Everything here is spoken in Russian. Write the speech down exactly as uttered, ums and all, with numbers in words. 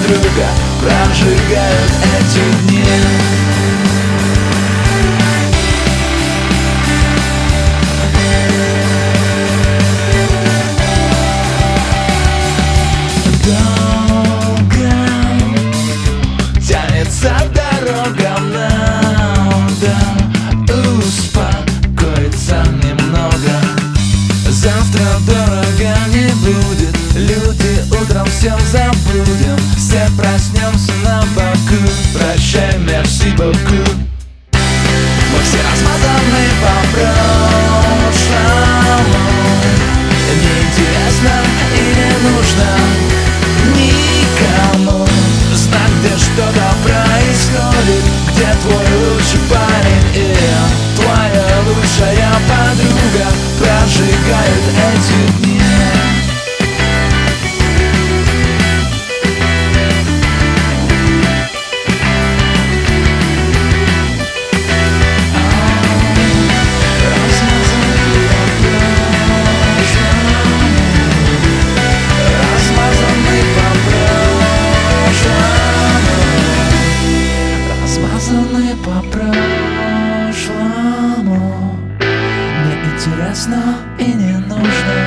подруга прожигают эти дни. Долго тянется дорога нам, да успокоиться немного. Завтра дорого не будет, люди утром всем забудем. Все проснемся на боку, прощай, мерси боку. Мы все размазаны по прошлому, неинтересно и не нужно никому знать, где что-то происходит, где твой лучший парень и твоя лучшая подруга прожигают эти дни. Размазаны по прошлому, неинтересно и не нужно